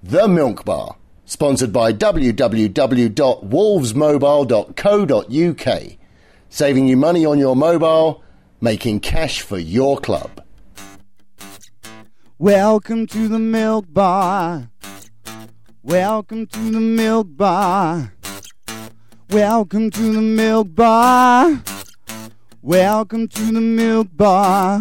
The Milk Bar, sponsored by www.wolvesmobile.co.uk. Saving you money on your mobile, making cash for your club. Welcome to the Milk Bar. Welcome to the Milk Bar. Welcome to the Milk Bar. Welcome to the Milk Bar.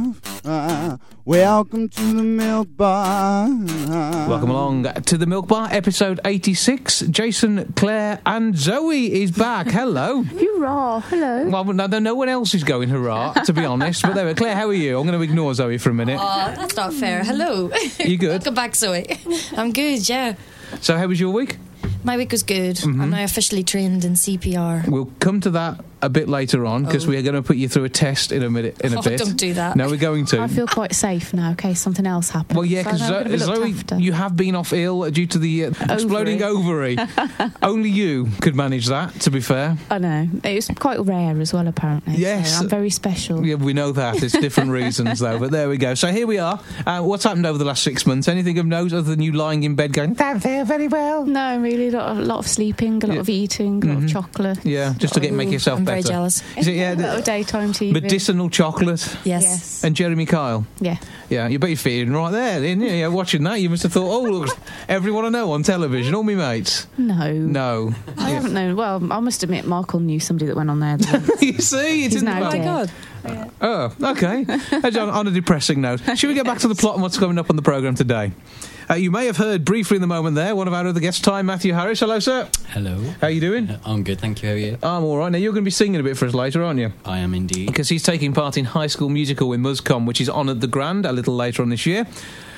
Welcome to the Milk Bar. Welcome along to the Milk Bar, episode 86. Jason, Claire and Zoe is back. Hello. Hurrah, hello. Well, no one else is going hurrah, to be honest. But there, Claire, how are you? I'm going to ignore Zoe for a minute. Oh, that's not fair. Hello. You good? Welcome back, Zoe. I'm good, yeah. So how was your week? My week was good. I'm now officially trained in CPR. We'll come to that a bit later on, because we are going to put you through a test in a bit. Don't do that. No, we're going to. I feel quite safe now in case something else happens. Well, yeah, because Zoe, you have been off ill due to the exploding ovary. Only you could manage that, to be fair. I know. It's quite rare as well, apparently. Yes. So I'm very special. Yeah, we know that. It's different reasons, though, but there we go. So here we are. What's happened over the last 6 months? Anything of note other than you lying in bed going, don't feel very well? No, really. A lot of sleeping, a lot of eating, a lot of chocolate. Yeah, just to make yourself I'm better. very jealous. Is it, yeah, A lot of daytime TV. medicinal chocolate? Yes. And Jeremy Kyle? Yeah. Yeah, you bet you're feeling right there, didn't you? Yeah, watching that, you must have thought, oh, look, everyone I know on television, all me mates. No. I haven't known. Well, I must admit, Michael knew somebody that went on there. You see? It's He's in the now back. dead. God. Oh, okay. On a depressing note. Should we get back to the plot and what's coming up on the programme today? You may have heard briefly in the moment there, one of our other guests, Ty Matthew Harris. Hello, sir. Hello. How are you doing? I'm good, thank you. How are you? I'm all right. Now, you're going to be singing a bit for us later, aren't you? I am indeed. Because he's taking part in High School Musical with Muscom, which is on at the Grand a little later on this year.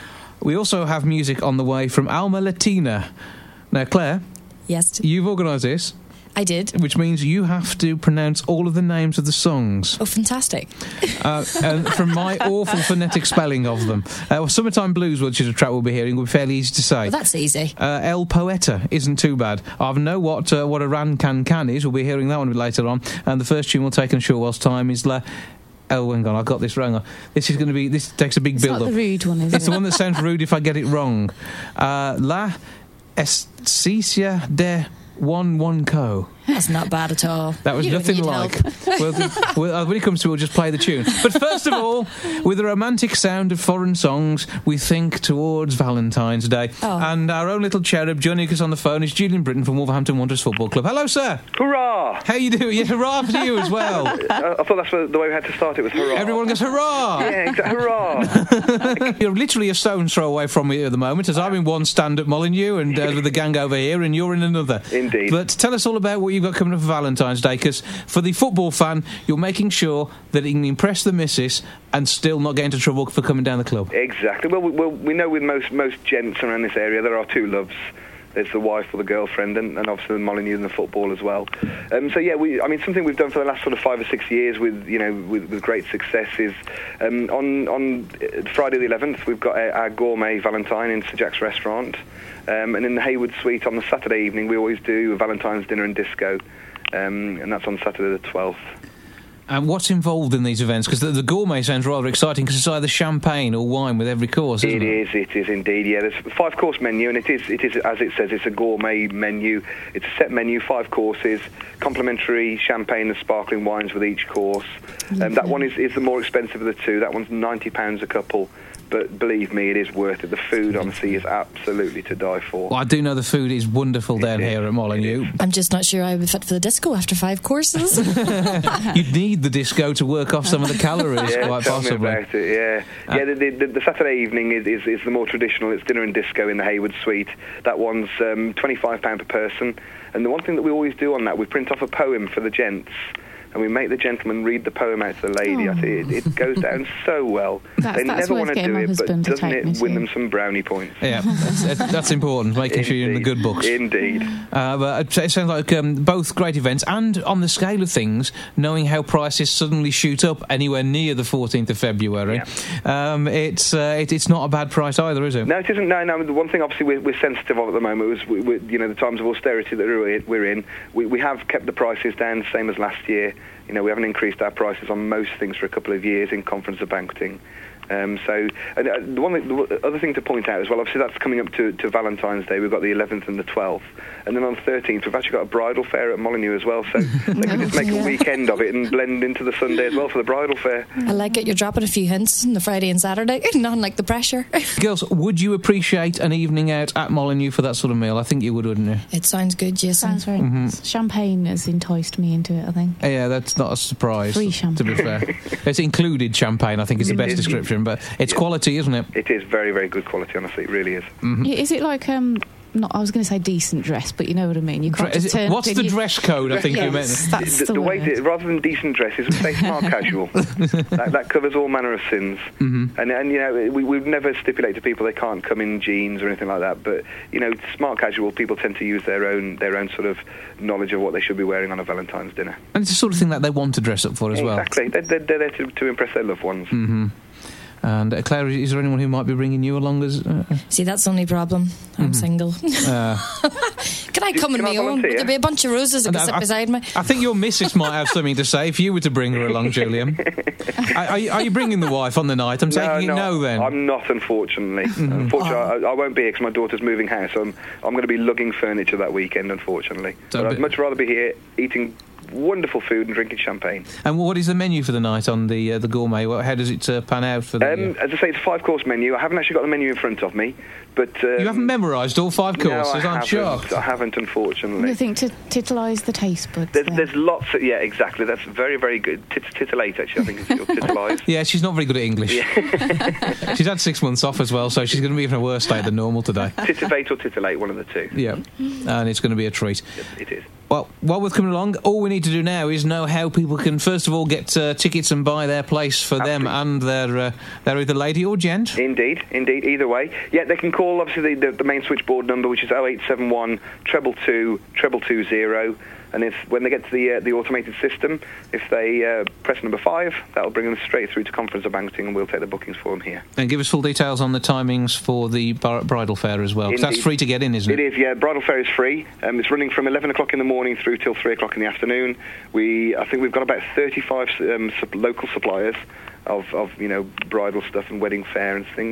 We also have music on the way from Alma Latina. Now, Claire, Yes. you've organised this, I did. which means you have to pronounce all of the names of the songs. Oh, fantastic. And from my awful phonetic spelling of them. Summertime Blues, which is a track we'll be hearing, will be fairly easy to say. Well, that's easy. El Poeta isn't too bad. I know what a Ran Can is. We'll be hearing that one a bit later on. And the first tune we'll take in Shorewell's time is La... Oh, hang on, I got this wrong. This takes a big It's build-up. not the rude one, is it? It's the one that sounds rude if I get it wrong. La Escicia de One Co. That's not bad at all. That was You don't nothing need like. help. When it comes to it, we'll just play the tune. But first of all, with the romantic sound of foreign songs, we think towards Valentine's Day. Oh. And our own little cherub, Johnny, who's on the phone, is Julian Britton from Wolverhampton Wanderers Football Club. Hello, sir. Hurrah! How you doing? Yeah, hurrah for you as well. I thought that's the way we had to start it was hurrah. Everyone goes, hurrah! Yeah, exactly. Hurrah! You're literally a stone's throw away from me at the moment, as I'm in one stand at Molineux and with the gang over here, and you're in another. Indeed. But tell us all about what you've got coming up for Valentine's Day, because for the football fan, you're making sure that he can impress the missus and still not get into trouble for coming down the club. Exactly. Well, we know with most gents around this area there are two loves. There's the wife or the girlfriend, and obviously the Molineux and the football as well. So yeah, something we've done for the last sort of 5 or 6 years with great success is on Friday the 11th we've got our gourmet Valentine in Sir Jack's restaurant, and in the Haywood Suite on the Saturday evening we always do a Valentine's dinner and disco, and that's on Saturday the 12th. And what's involved in these events? Because the gourmet sounds rather exciting, because it's either champagne or wine with every course, isn't it? It is indeed, yeah. There's a 5-course menu, and it is, as it says, it's a gourmet menu. It's a set menu, 5 courses, complimentary champagne and sparkling wines with each course. That one is the more expensive of the two. That one's £90 a couple. But believe me, it is worth it. The food, honestly, is absolutely to die for. Well, I do know the food is wonderful down here at Molineux. I'm just not sure I would be fit for the disco after 5 courses. You'd need the disco to work off some of the calories, Yeah, quite tell possibly. me about it, yeah. The Saturday evening is the more traditional. It's dinner and disco in the Haywood Suite. That one's £25 per person. And the one thing that we always do on that, we print off a poem for the gents, and we make the gentleman read the poem out to the lady. I think it goes down so well. That's never worth want to getting do my it, but husband to doesn't take me it win to. them some brownie points? Yeah, that's important, making sure you're in the good books. Indeed. But it sounds like both great events, and on the scale of things, knowing how prices suddenly shoot up anywhere near the 14th of February, it's not a bad price either, is it? No, it isn't. No. The one thing, obviously, we're sensitive of at the moment was, the times of austerity that we're in. We have kept the prices down, same as last year. We haven't increased our prices on most things for a couple of years in conference of banqueting. And the other thing to point out as well, obviously that's coming up to Valentine's Day. We've got the 11th and the 12th. And then on the 13th, we've actually got a bridal fair at Molyneux as well. So they can just make a weekend of it and blend into the Sunday as well for the bridal fair. I like it. You're dropping a few hints on the Friday and Saturday. Nothing like the pressure. Girls, would you appreciate an evening out at Molyneux for that sort of meal? I think you would, wouldn't you? It sounds good, Jason. Sounds very nice. Champagne has enticed me into it, I think. Yeah, that's not a surprise. Free champagne. To be fair. It's included champagne, I think is the best description, but it's quality, isn't it? It is very, very good quality, honestly. It really is. Yeah, is it like... I was going to say decent dress, but you know what I mean. You can't just turn what's the dress code? I think you meant. That's the way word. rather than decent dresses, we say smart casual. That covers all manner of sins. And you know, we would never stipulate to people they can't come in jeans or anything like that. But you know, smart casual people tend to use their own sort of knowledge of what they should be wearing on a Valentine's dinner. And it's the sort of thing that they want to dress up for as well. Exactly. They're there to impress their loved ones. And Claire, is there anyone who might be bringing you along as... See, that's the only problem. I'm single. Can I come on my own? Would there be a bunch of roses that could sit beside me? I think your missus might have something to say if you were to bring her along, Julian. Are you bringing the wife on the night? I'm taking it no, then. I'm not, unfortunately. Unfortunately, I won't be here because my daughter's moving house. So I'm going to be lugging furniture that weekend, unfortunately. But I'd much rather be here eating wonderful food and drinking champagne. And what is the menu for the night on the gourmet? How does it pan out for the... As I say, it's a 5-course menu. I haven't actually got the menu in front of me, but... you haven't memorised all 5 courses? No, I'm shocked. I haven't, unfortunately. You think to titilise the taste buds? There's lots of... Yeah, exactly. That's very, very good. Titillate, actually, I think is your titilise. Yeah, she's not very good at English. Yeah. She's had 6 months off as well, so she's going to be in a worse state than normal today. Titivate or titillate, one of the two. Yeah, and it's going to be a treat. It is. Well, while we're coming along, all we need to do now is know how people can, first of all, get tickets and buy their place for them and their either lady or gent. Indeed, either way. Yeah, they can call, obviously, the main switchboard number, which is 0871 222 220. And when they get to the automated system, if they press number 5, that'll bring them straight through to Conference of Banqueting, and we'll take the bookings for them here. And give us full details on the timings for the bridal fair as well, because that's free to get in, isn't it? It is, yeah. Bridal fair is free. It's running from 11 o'clock in the morning through till 3 o'clock in the afternoon. I think we've got about 35 local suppliers of bridal stuff and wedding fair and things.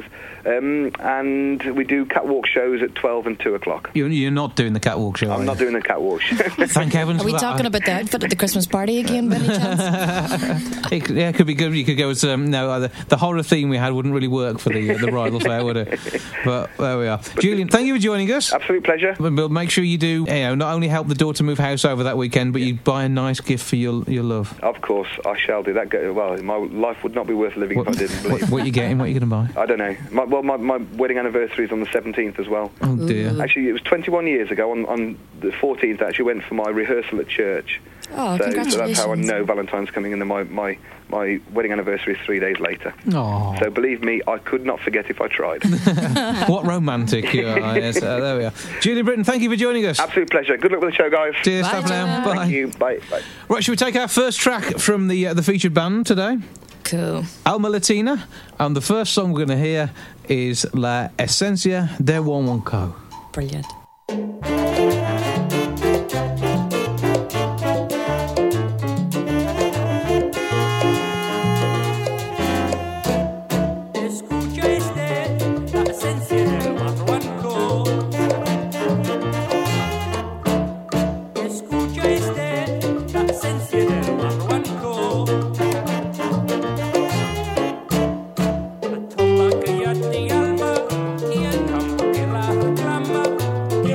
And we do catwalk shows at 12 and 2 o'clock. You're not doing the catwalk show, I'm not doing the catwalk show. Thank heavens. Are we talking about the outfit at the Christmas party again, by any chance? It could be good. You could go as the horror theme we had wouldn't really work for the bridal fair, would it? But there we are. Julian, thank you for joining us. Absolute pleasure. But make sure you do not only help the daughter move house over that weekend, but you buy a nice gift for your love. Of course, I shall do that. Well, my life would not be worth living if I didn't believe. What are you getting? What are you going to buy? I don't know. My wedding anniversary is on the 17th as well. Oh dear. Actually, it was 21 years ago. On the 14th, I actually went for my rehearsal at church. Oh, congratulations. So that's how I know Valentine's coming, and then my wedding anniversary is 3 days later. Oh. So believe me, I could not forget if I tried. What romantic you are. Yes, there we are. Julian Britton, thank you for joining us. Absolute pleasure. Good luck with the show, guys. Cheers. Bye, Now. Bye. Thank you. Bye. Right, should we take our first track from the featured band today? Cool. Alma Latina, and the first song we're going to hear is La Esencia de Huamanco. Brilliant. Que ya te alma y el campo que la reclama.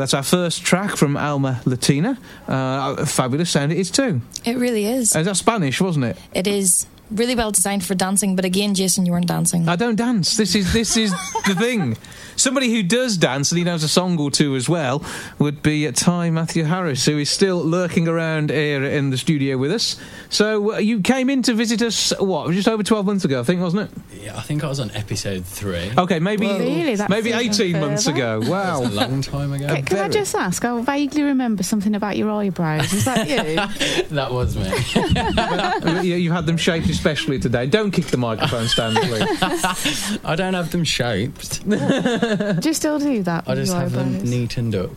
That's our first track from Alma Latina. Fabulous sound it is too. It really is. Is that Spanish, wasn't it? It is. Really well designed for dancing, but again, Jason, you weren't dancing. I don't dance. This is the thing. Somebody who does dance, and he knows a song or two as well, would be Ty Matthew Harris, who is still lurking around here in the studio with us. So you came in to visit us, just over 12 months ago, I think, wasn't it? Yeah, I think I was on episode 3. Okay, maybe 18 further. months ago. Wow. That's a long time ago. Can I just ask, I vaguely remember something about your eyebrows. Is that you? That was me. You had them shaped especially today. Don't kick the microphone stand, please. I don't have them shaped. Do you still do that? I just have them neatened up.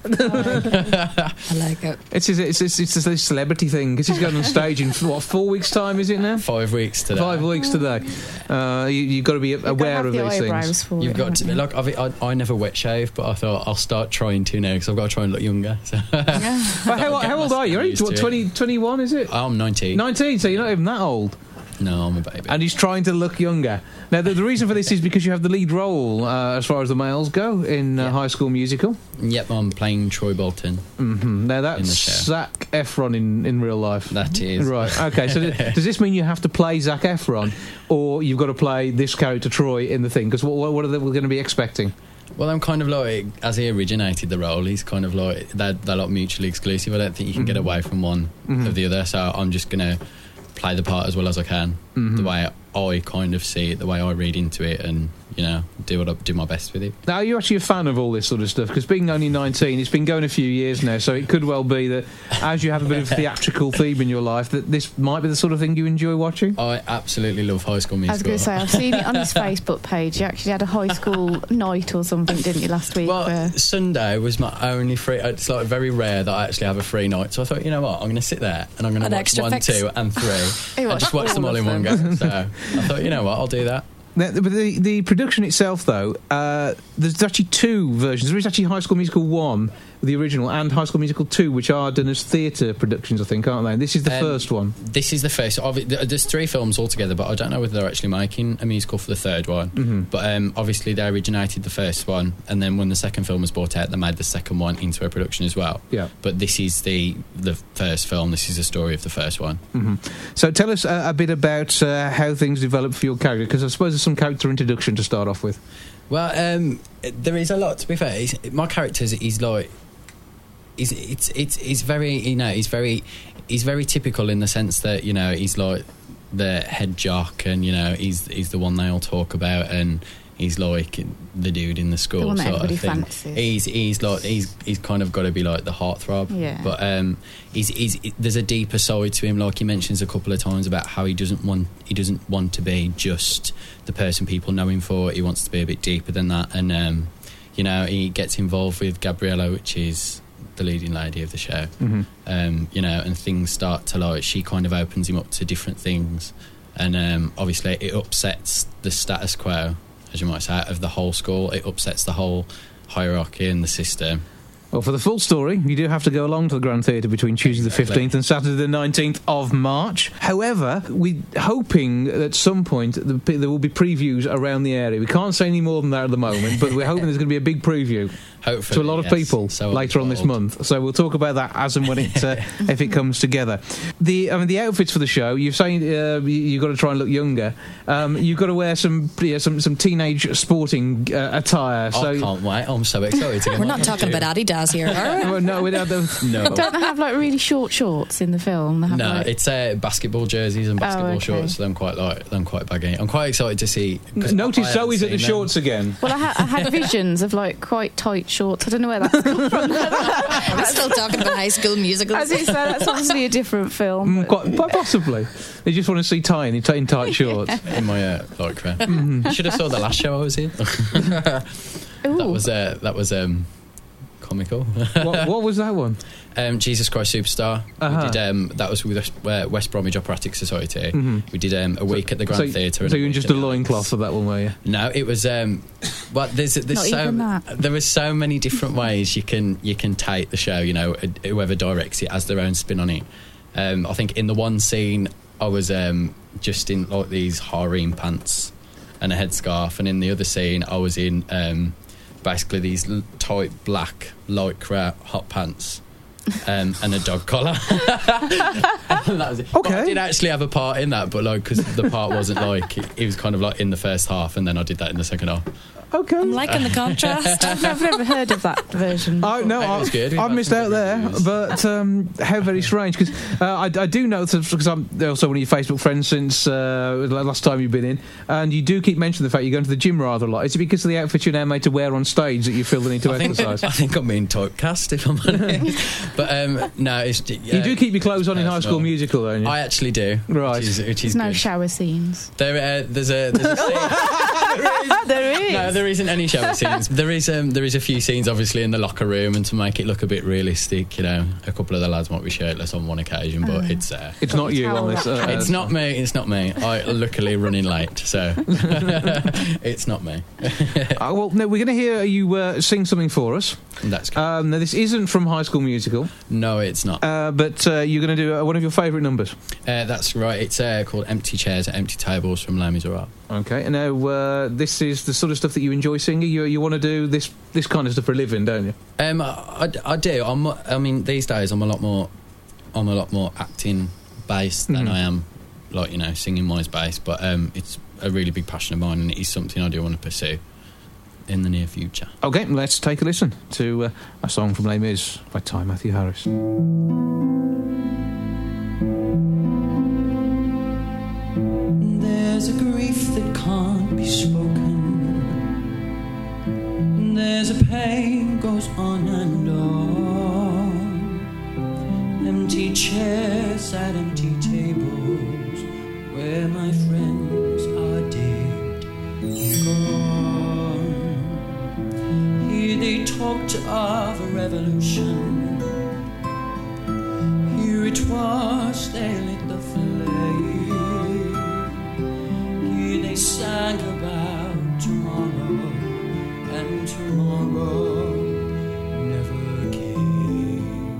I like it. It's a celebrity thing, because he's going on stage in, 4 weeks' time, is it now? 5 weeks today. 5 weeks today. You've got to be aware of these things. You've got to be like, I never wet shave, but I thought I'll start trying to now, because I've got to try and look younger. So. How old are you? You're 21, is it? I'm 19. 19, so you're not even that old. No, I'm a baby. And he's trying to look younger. Now, the reason for this is because you have the lead role, as far as the males go, in High School Musical. Yep, I'm playing Troy Bolton. Mm-hmm. Now, that's Zac Efron in real life. That is. Right, okay. So does this mean you have to play Zac Efron, or you've got to play this character, Troy, in the thing? Because what are they going to be expecting? Well, I'm kind of like, as he originated the role, he's kind of like, they're like mutually exclusive. I don't think you can get away from one of the other, so I'm just going to play the part as well as I can, the way I kind of see it, the way I read into it, and do my best with it. Now, are you actually a fan of all this sort of stuff? Because being only 19, it's been going a few years now, so it could well be that as you have a bit of theatrical theme in your life, that this might be the sort of thing you enjoy watching. I absolutely love High School Musical. I was going to say, I've seen it on his Facebook page. You actually had a high school night or something, didn't you, last week? Well, Sunday was my only free. It's like very rare that I actually have a free night, so I thought, you know what, I'm going to sit there and I'm going to watch 1, 2 and 3 and just watch them all in one go. So I thought, you know what, I'll do that. Now, the production itself, though, there's actually 2 versions. There is actually High School Musical 1, the original, and High School Musical 2, which are done as theatre productions, I think, aren't they? And this is the first one. This is the first. There's 3 films altogether, but I don't know whether they're actually making a musical for the third one. Mm-hmm. But obviously they originated the first one, and then when the second film was brought out, they made the second one into a production as well. Yeah. But this is the first film. This is the story of the first one. Mm-hmm. So tell us a bit about how things developed for your character, because I suppose there's some character introduction to start off with. Well, there is a lot, to be fair. My character is like... He's very, he's very typical in the sense that, he's like the head jock, and he's the one they all talk about, and he's like the dude in the school, the one that sort of thing. Fancies. He's kind of got to be like the heartthrob. Yeah. But there's a deeper side to him. Like he mentions a couple of times about how he doesn't want to be just the person people know him for. He wants to be a bit deeper than that, and he gets involved with Gabriella, which is the leading lady of the show. Mm-hmm. And things start to she kind of opens him up to different things, and obviously it upsets the status quo, as you might say, of the whole school. It upsets the whole hierarchy and the system. Well, for the full story, you do have to go along to the Grand Theatre between Tuesday the 15th and Saturday the 19th of March. However, we're hoping that at some point there will be previews around the area. We can't say any more than that at the moment, but we're hoping there's going to be a big preview. Hopefully, to a lot of people later on this month. So we'll talk about that as and when it if it comes together. The outfits for the show, you're saying you've got to try and look younger. You've got to wear some teenage sporting attire. I can't wait. I'm so excited to get We're not talking about Adidas here, are we? Well, no, we don't. No. Don't they have really short shorts in the film? No, it's basketball jerseys and basketball shorts. So I'm quite baggy. I'm quite excited to see. Notice Zoe's at the shorts again. Well, I had visions of quite tight shorts. I don't know where that's come from. I'm still talking about High School Musicals. As you say, that's obviously a different film. Quite possibly. They just want to see Ty in tight shorts. In my lycra. Mm-hmm. You should have saw the last show I was in. That was comical. What was that one? Jesus Christ Superstar. We did, that was with West Bromwich Operatic Society. Mm-hmm. We did a week at the Grand Theatre. So you were just a loincloth for that one, were you? No, it was. Well, there were so many different ways you can take the show. Whoever directs it has their own spin on it. I think in the one scene I was just in these harem pants and a headscarf, and in the other scene I was in basically these tight black lycra hot pants. And a dog collar. That was it. Okay. But I did actually have a part in that, but like, because the part wasn't like, it was kind of like in the first half, and then I did that in the second half. Okay. I'm liking the contrast. I've never heard of that version. Oh no, It was good. I've missed out there, but how very strange, because I do know, because I'm also one of your Facebook friends since last time you've been in, and you do keep mentioning the fact you're going to the gym rather a lot. Is it because of the outfit you're now made to wear on stage that you feel the need to exercise? I think I'm being typecast, if I'm honest. But no, it's... you do keep your clothes on in High School Musical, don't you? I actually do. Right. Which is There's no good. shower scenes. There's a scene. There is. No, there isn't any shower scenes. There is a few scenes, obviously, in the locker room, and to make it look a bit realistic, you know, a couple of the lads might be shirtless on one occasion, but it's not you on this. it's not me. It's not me. I luckily running late, so it's not me. Well, no, we're going to hear you sing something for us. That's good. Now, this isn't from High School Musical. No, it's not. But you're going to do one of your favourite numbers. That's right. It's called Empty Chairs at Empty Tables from Les Miserables. Okay, and now this is the sort of stuff that you enjoy singing. You want to do this kind of stuff for a living, don't you? I do. I mean, these days I'm a lot more acting based than I am, like, you know, singing wise based. But it's a really big passion of mine, and it is something I do want to pursue in the near future. Okay, let's take a listen to a song from Les Mis by Ty Matthew Harris. There's a grief that can't be spoken. There's a pain goes on and on. Empty chairs at empty tables where my friends are dead and gone. Here they talked of a revolution. Here it was they lit the flame. Here they sang about tomorrow, and tomorrow never came.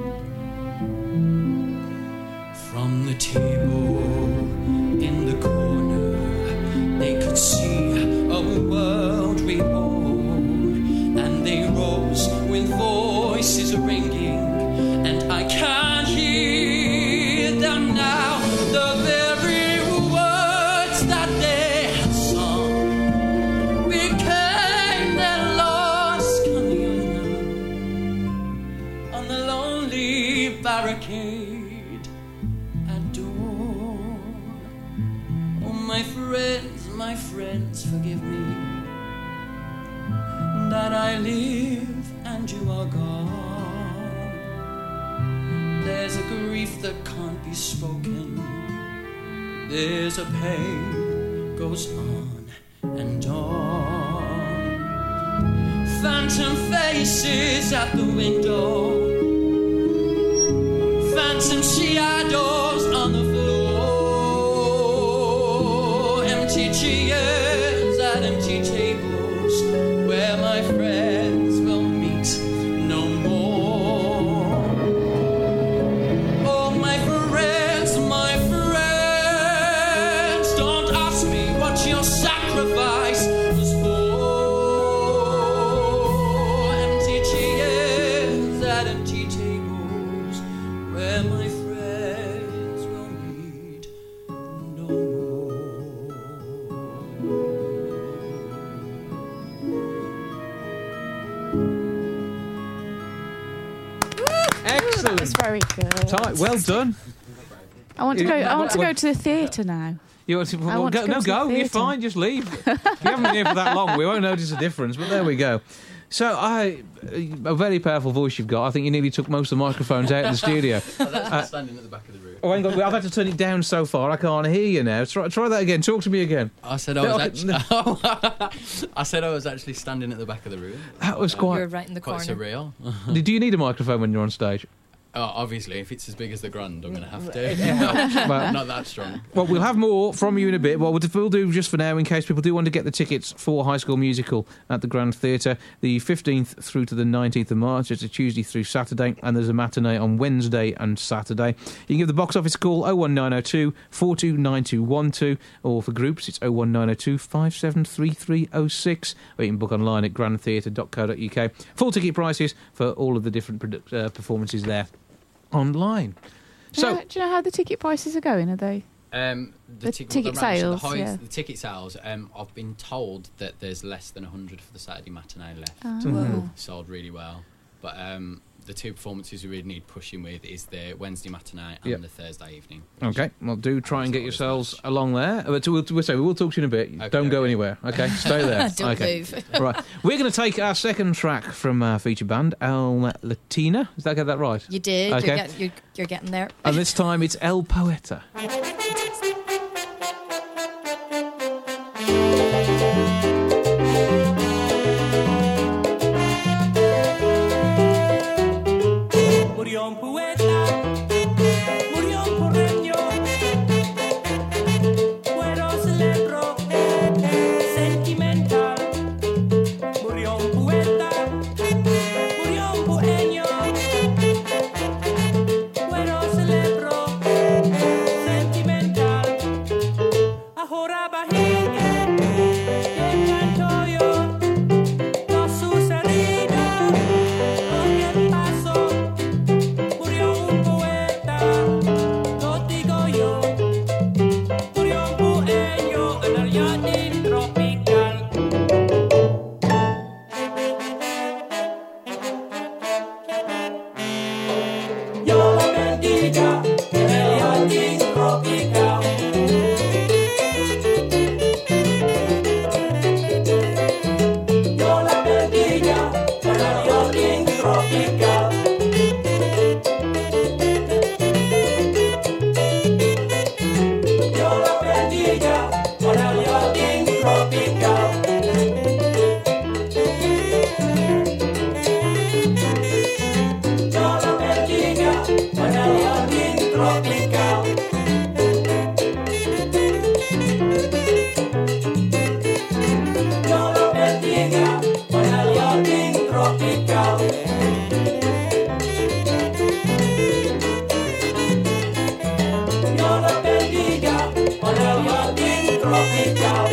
From the table in the corner, they could see a world reborn, and they rose with voices ringing, and I can't hear them now. The very words that they had sung became their lost communion on the lonely barricade at dawn. Oh, my friends, forgive me that I live and you are gone. There's a grief that can't be spoken. There's a pain goes on and on. Phantom faces at the window, phantom shadows on the floor. Empty chairs at empty tables where my friends will meet no more. Oh, my friends, don't ask me what your sacrifice was for. Empty chairs at empty tables where my friends will meet no Excellent. That's very good. Well done. I want to go. I want to go to the theatre now. You want to, I want to go to the You're theatre. fine. Just leave. If you haven't been here for that long, we won't notice a difference. But there we go. So, a very powerful voice you've got. I think you nearly took most of the microphones out of the studio. That's standing at the back of the room. Oh, hang on, I've had to turn it down so far. I can't hear you now. Try that again. Talk to me again. I said I was actually standing at the back of the room. That was You're quite right in the corner. Quite surreal. Do you need a microphone when you're on stage? Obviously, if it's as big as the Grand, I'm going to have to. Well, not that strong. Well, we'll have more from you in a bit. What we'll do just for now, in case people do want to get the tickets for High School Musical at the Grand Theatre, the 15th through to the 19th of March. It's a Tuesday through Saturday, and there's a matinee on Wednesday and Saturday. You can give the box office a call, 01902 429212, or for groups, it's 01902 573306, or you can book online at grandtheatre.co.uk. Full ticket prices for all of the different performances there online. Do you know how the ticket prices are going? Are they? The ticket sales. The ticket sales. I've been told that there's less than 100 for the Saturday matinee left. Sold really well. But the two performances we really need pushing with is the Wednesday matinee and the Thursday evening. Okay, well, do try and get yourselves along there. But we'll talk to you in a bit. Don't go anywhere. Okay, stay there. Don't move. Right, we're going to take our second track from our feature band, El Latina. Did I get that right? You did. Okay. You're getting there. And this time it's El Poeta. Murió un poeta, murió un porreño, fuero celebro, sentimental. Murió un poeta, murió un porreño, fuero celebro, sentimental. Ahora bajé, que canto yo, no sucedido, lo que pasó. Murió un poeta, lo digo yo. Murió un poeño en el jardín tropical. Yo la bendiga en el jardín tropical. Yo la bendiga en el jardín tropical. Yo la bendiga con el jardín tropical. Yo la bendiga con el jardín tropical. Yo la bendiga con el jardín tropical. Yo la bendiga con el jardín tropical.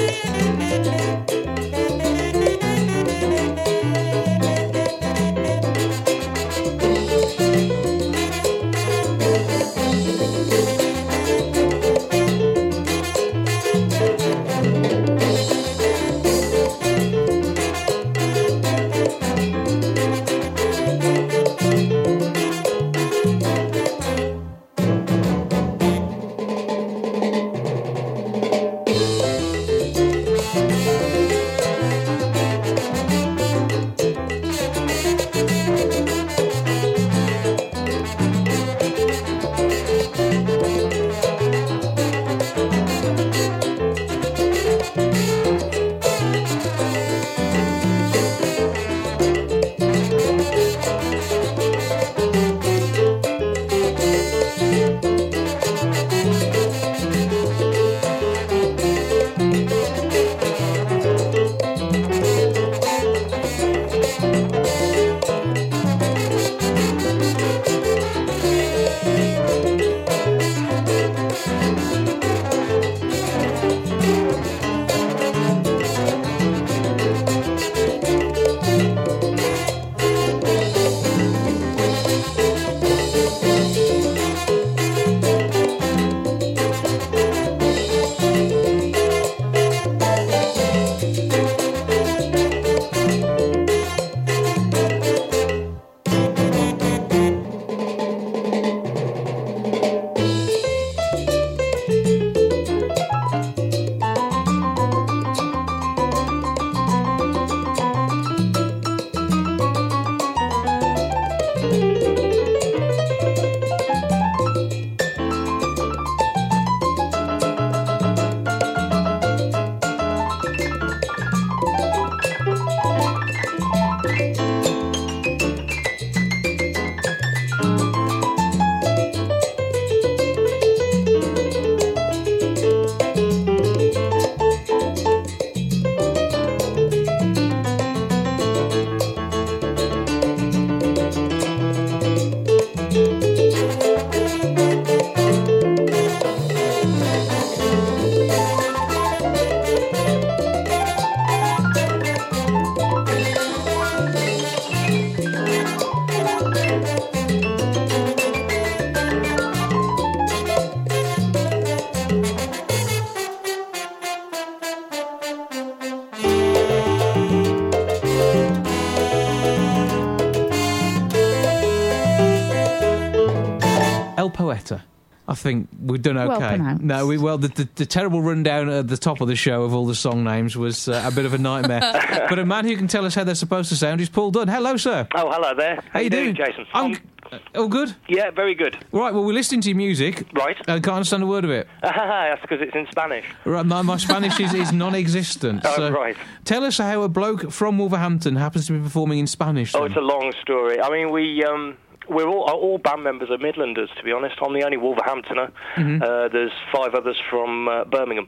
think we've done okay. Well pronounced. No, the terrible rundown at the top of the show of all the song names was a bit of a nightmare. But a man who can tell us how they're supposed to sound is Paul Dunn. Hello, sir. Oh, hello there. How you doing, Jason? All good? Yeah, very good. Right, well, we're listening to your music. Right. I can't understand a word of it. That's because it's in Spanish. Right, my Spanish is non-existent. Oh, so right. Tell us how a bloke from Wolverhampton happens to be performing in Spanish. Oh, it's a long story. I mean, we're all band members are Midlanders, to be honest. I'm the only Wolverhamptoner. Mm-hmm. There's 5 others from Birmingham.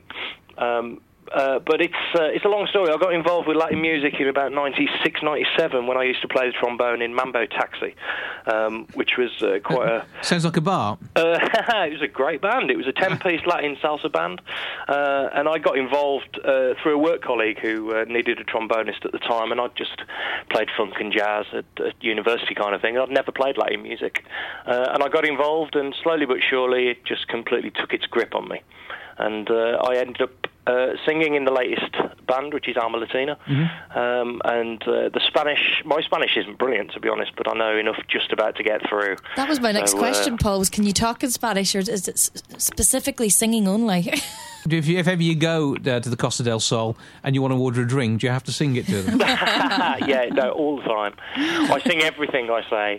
But it's a long story. I got involved with Latin music in about 96, 97 when I used to play the trombone in Mambo Taxi, which was quite a... Sounds like a bar. It was a great band. It was a 10-piece Latin salsa band, and I got involved through a work colleague who needed a trombonist at the time, and I just played funk and jazz at university kind of thing. I'd never played Latin music, and I got involved, and slowly but surely it just completely took its grip on me. And I ended up singing in the latest band, which is Alma Latina. Mm-hmm. And my Spanish isn't brilliant, to be honest, but I know enough just about to get through. That was my next question, Paul, was can you talk in Spanish, or is it specifically singing only? If ever you go to the Costa del Sol and you want to order a drink, do you have to sing it to them? Yeah, no, all the time. I sing everything I say.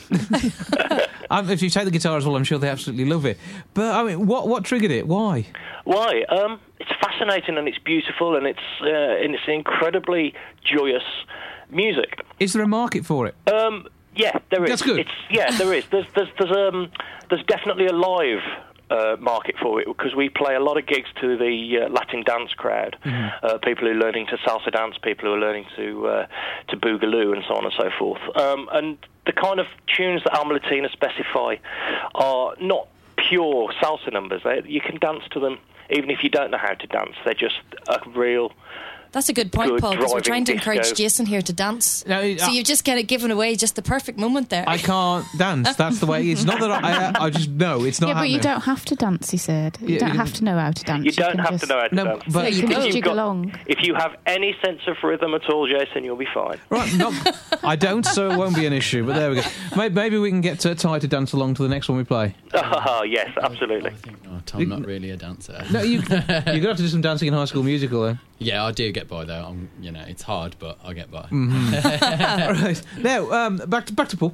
If you take the guitar as well, I'm sure they absolutely love it. But I mean, what triggered it? Why? It's fascinating and it's beautiful and it's incredibly joyous music. Is there a market for it? Yeah, there is. That's good. There is. There's definitely a live market for it because we play a lot of gigs to the Latin dance crowd, people who are learning to salsa dance, people who are learning to boogaloo and so on and so forth. And the kind of tunes that Alma Latina specify are not pure salsa numbers. You can dance to them even if you don't know how to dance. They're just a real... That's a good point, Paul, because we're trying to encourage Jason here to dance. No, so you've just kind of given away just the perfect moment there. I can't dance. That's the way. It's not that I just know it's not. Yeah, but happening. you don't have to dance. He said you don't have to know how to dance. You don't have to know how to dance. But you can just jig along. If you have any sense of rhythm at all, Jason, you'll be fine. Right? I don't, so it won't be an issue. But there we go. Maybe we can get Ty to dance along to the next one we play. Oh yes, absolutely. I'm not really a dancer. No, you're gonna have to do some dancing in High School Musical, though. Yeah, I do get by though. It's hard, but I get by. Mm-hmm. Right. Now, back to Paul.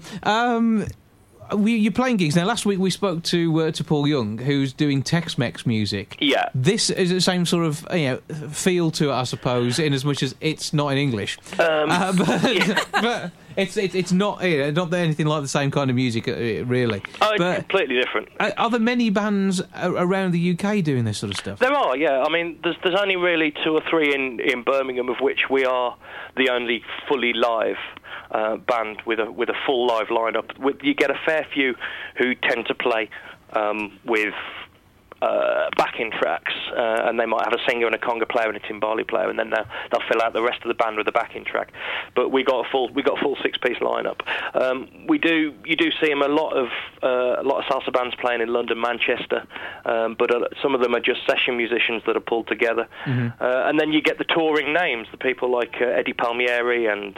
You're playing gigs now. Last week we spoke to Paul Young, who's doing Tex-Mex music. Yeah. This is the same sort of feel to it, I suppose, in as much as it's not in English. But it's not not anything like the same kind of music, really. Oh, it's completely different. Are there many bands around the UK doing this sort of stuff? There are, yeah. I mean, there's only really 2 or 3 in Birmingham, of which we are the only fully live band with a full live lineup. You get a fair few who tend to play with backing tracks, and they might have a singer and a conga player and a timbali player, and then they'll fill out the rest of the band with a backing track. But we got a full 6-piece lineup. You do see them a lot of salsa bands playing in London, Manchester, but some of them are just session musicians that are pulled together. Mm-hmm. And then you get the touring names, the people like Eddie Palmieri and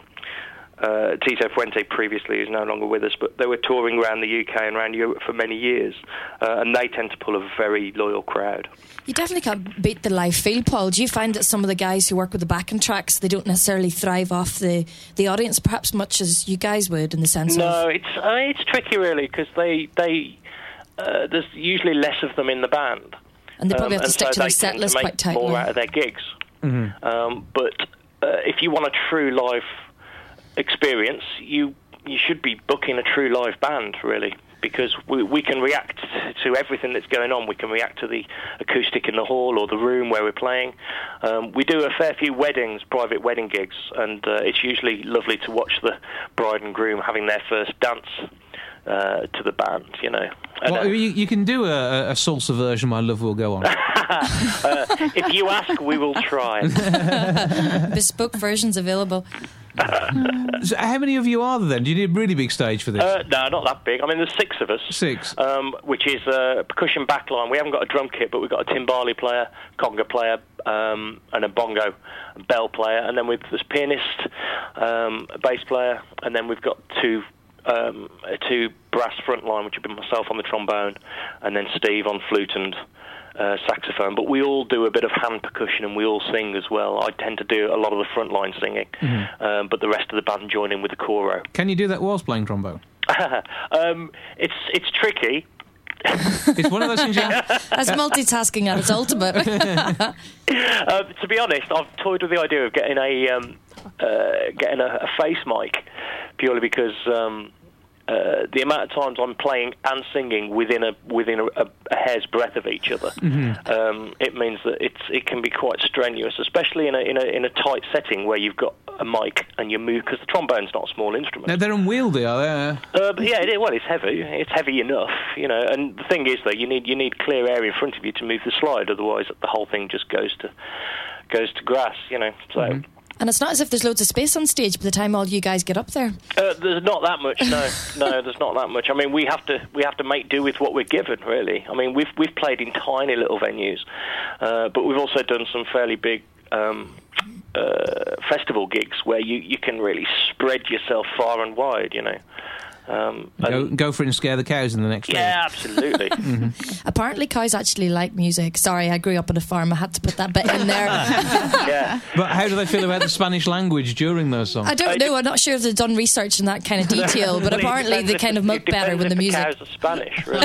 Tito Fuente previously, who's no longer with us, but they were touring around the UK and around Europe for many years, and they tend to pull a very loyal crowd. You definitely can't beat the live feel, Paul. Do you find that some of the guys who work with the backing tracks, they don't necessarily thrive off the audience perhaps much as you guys would, in the sense No, it's tricky really, because there's usually less of them in the band. And they probably have to stick to their set list quite tightly. More out of their gigs. Mm-hmm. But if you want a true live experience, you should be booking a true live band, really, because we can react to everything that's going on. We can react to the acoustic in the hall or the room where we're playing. We do a fair few weddings, private wedding gigs, and it's usually lovely to watch the bride and groom having their first dance to the band, Well, you can do a salsa version, My Love Will Go On. If you ask, we will try. Bespoke versions available. So how many of you are there then? Do you need a really big stage for this? No, not that big. I mean, there's 6 of us. 6. Which is a percussion backline. We haven't got a drum kit, but we've got a timbali player, conga player, and a bongo bell player. And then there's pianist, a bass player, and then we've got 2 two brass front line, which would be myself on the trombone, and then Steve on flute and saxophone. But we all do a bit of hand percussion, and we all sing as well. I tend to do a lot of the front line singing, but the rest of the band join in with the choro. Can you do that whilst playing trombone? It's tricky. It's one of those things. That's multitasking at its ultimate. To be honest, I've toyed with the idea of getting a face mic, purely because the amount of times I'm playing and singing within a hair's breadth of each other, it means that it can be quite strenuous, especially in a tight setting where you've got a mic and you move, because the trombone's not a small instrument. No, they're unwieldy, are they? But yeah, it's heavy. It's heavy enough, And the thing is, though, you need clear air in front of you to move the slide. Otherwise, the whole thing just goes to grass, So. And it's not as if there's loads of space on stage by the time all you guys get up there. There's not that much. No, there's not that much. I mean, we have to make do with what we're given, really. I mean, we've played in tiny little venues, but we've also done some fairly big festival gigs where you can really spread yourself far and wide, Go for it and scare the cows in the next day. Yeah, absolutely. Apparently cows actually like music. Sorry, I grew up on a farm. I had to put that bit in there. Yeah. But how do they feel about the Spanish language during those songs? I don't know. I'm not sure if they've done research in that kind of detail, but apparently they kind of milk better with the music. Cows are Spanish, really.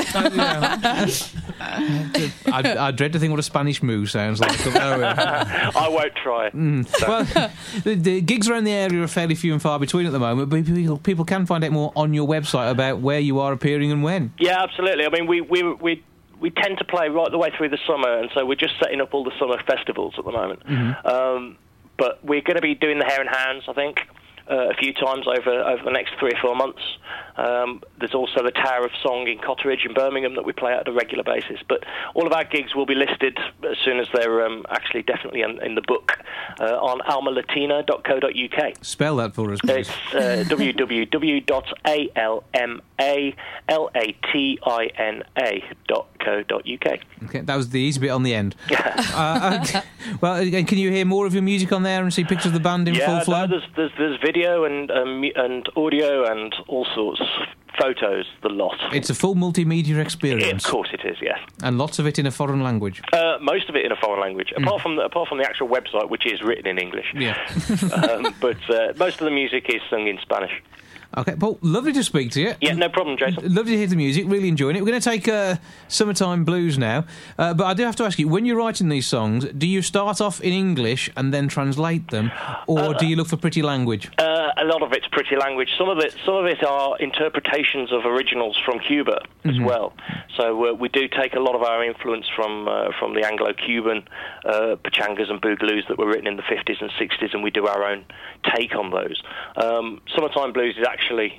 I dread to think what a Spanish moo sounds like. I won't try. Well, the gigs around the area are fairly few and far between at the moment, but people can find out more on your website about where you are appearing and when. Yeah, absolutely. I mean, we tend to play right the way through the summer, and so we're just setting up all the summer festivals at the moment. But we're going to be doing the Hare and Hounds, I think, a few times over the next 3 or 4 months. There's also the Tower of Song in Cotteridge in Birmingham that we play at a regular basis. But all of our gigs will be listed as soon as they're actually definitely in the book on almalatina.co.uk. Spell that for us, please. It's www.almalatina.co.uk. Okay, that was the easy bit on the end. Okay. Well, can you hear more of your music on there and see pictures of the band in full flow? Yeah, there's video and audio and all sorts. Photos, the lot. It's a full multimedia experience. Of course it is, yes. And lots of it in a foreign language. Most of it in a foreign language, apart from the actual website, which is written in English. Yeah. But most of the music is sung in Spanish. Okay, Paul, lovely to speak to you. Yeah, no problem, Jason. Lovely to hear the music, really enjoying it. We're going to take Summertime Blues now, but I do have to ask you, when you're writing these songs, do you start off in English and then translate them, or do you look for pretty language? A lot of it's pretty language. Some of it are interpretations of originals from Cuba as well. So we do take a lot of our influence from the Anglo-Cuban pachangas and boogaloos that were written in the 50s and 60s, and we do our own take on those. Summertime Blues is actually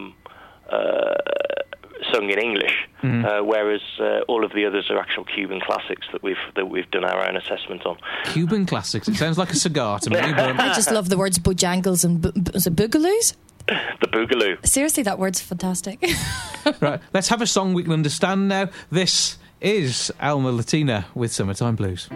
sung in English, whereas all of the others are actual Cuban classics that we've done our own assessment on. Cuban classics. It sounds like a cigar to me. But I just love the words bojangles and boogaloos. The boogaloo. Seriously, that word's fantastic. Right, let's have a song we can understand now. This is Alma Latina with Summertime Blues.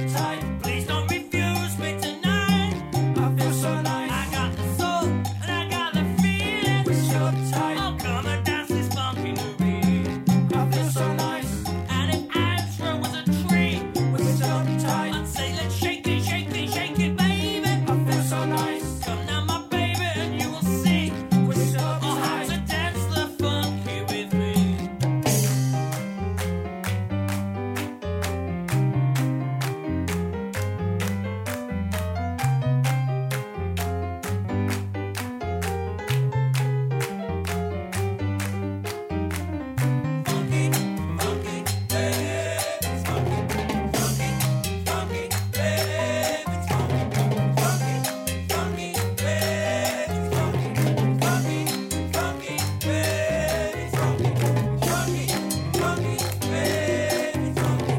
tight. Please don't refuse me tonight. I feel so nice. I got the soul and I got the feeling. We're so tight. Oh, come and dance this funky new beat. I feel so nice. And if Amsterdam was a tree, we're so tight. I'd say let's shake it, shake it, shake it, baby. I feel so nice. Come now, my baby, and you will see. We're so tight. How to dance the funky with me. Funky, funky, baby, it's funky, funky, funky, baby, it's funky, funky, funky, baby, it's funky, funky, funky, baby, it's funky, funky, funky, baby, it's funky, funky, funky, baby, it's funky, funky, funky, baby, it's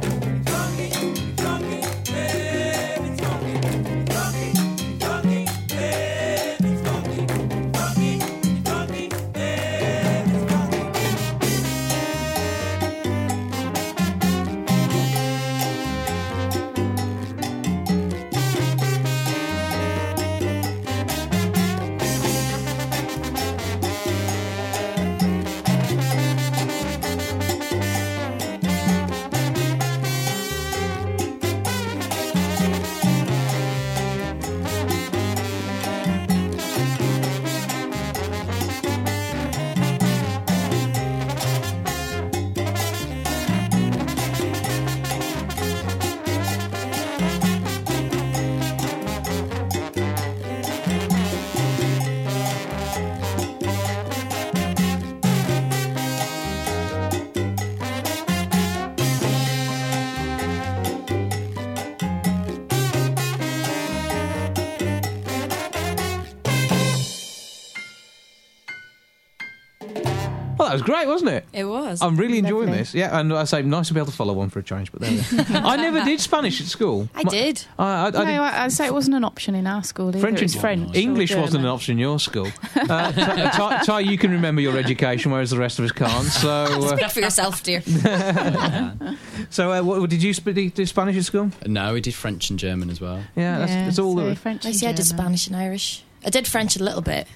Well, that was great, wasn't it? It was. I'm really enjoying Lovely. this. Yeah, and I say nice to be able to follow one for a change, but there we go. I never did Spanish at school. I did. I did. I'd say it wasn't an option in our school either. French It was and- French. English or wasn't an German. option in your school. Ty, you can remember your education, whereas the rest of us can't. So, Speak for yourself, dear. what, did you do Spanish at school? No, we did French and German as well. Yeah, that's all. so The, French I and see I did German. Spanish and Irish. I did French a little bit.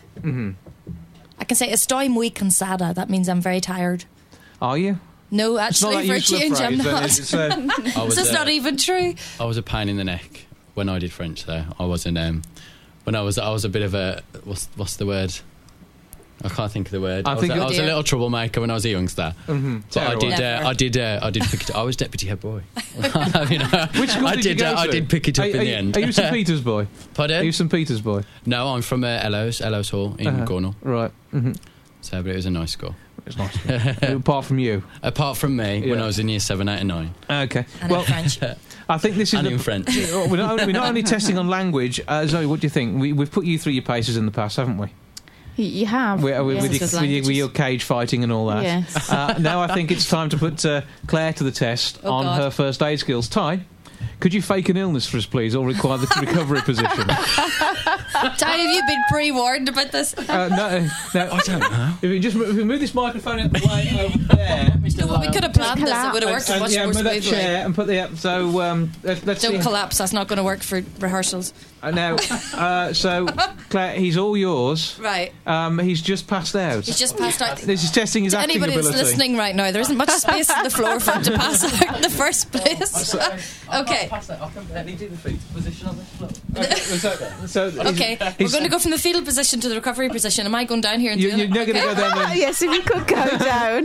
I can say estoy muy cansada. That means I'm very tired. are you? No, It's not actually, that for a useful a change, I'm phrase, then, not. is it? I was, This is not even true. I was a pain in the neck when I did French. Though I wasn't. When I was a bit of a what's the word? I can't think of the word. I I think was you're- a little troublemaker when I was a youngster. Mm-hmm. But I did pick it. I was deputy head boy. Which school I did you go I to? did pick it up Are in the you- end. Are you St Peter's boy? Pardon? Are you St Peter's boy? No, I'm from Ellos Hall in Gornal. Right. Mm-hmm. So, but it was a nice school. It's nice. Apart from you. Apart from me, when Yeah. I was in year 7, 8 and 9. Okay. And in French. I think this is And in French. we're not only testing on language. Zoe, what do you think? We've put you through your paces in the past, haven't we? You have. With Yes. with your cage fighting and all that. Yes. Now I think it's time to put Claire to the test Oh, on God. her first aid skills. Ty, could you fake an illness for us, please, or require the recovery position? Ty, have you been pre-warned about this? No, I don't know. If we move this microphone out the way over there, No, well, we could have planned this. It would have worked much more move that smoothly. chair and put the so let's Don't see. collapse. That's not going to work for rehearsals. Now, so Claire, he's all yours. Right. He's just passed out. He's just passed out. This is testing his To acting anybody ability. that's listening right now, there isn't much space on the floor for him to pass out in the first place. Okay. I can barely do the fetal position on this floor. Okay, we're going to go from the fetal position to the recovery position. Am I going down here and doing You're it? not going to go down there. Yes, if you could go down.